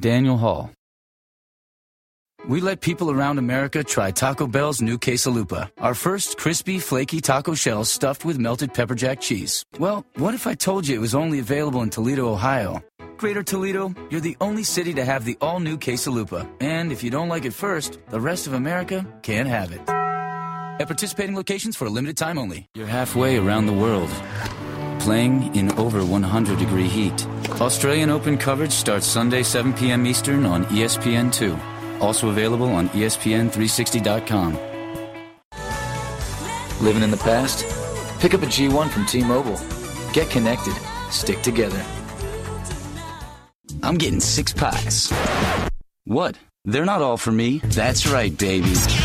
Daniel Hall. We let people around America try Taco Bell's new quesalupa, our first crispy, flaky taco shells stuffed with melted pepper jack cheese. Well, what if I told you it was only available in Toledo, Ohio? Greater Toledo, you're the only city to have the all-new quesalupa. And if you don't like it first, the rest of America can't have it. At participating locations for a limited time only. You're halfway around the world, playing in over 100-degree heat. Australian Open coverage starts Sunday, 7 p.m. Eastern on ESPN2. Also available on ESPN360.com. Living in the past? Pick up a G1 from T-Mobile. Get connected. Stick together. I'm getting 6 pies. What? They're not all for me. That's right, baby.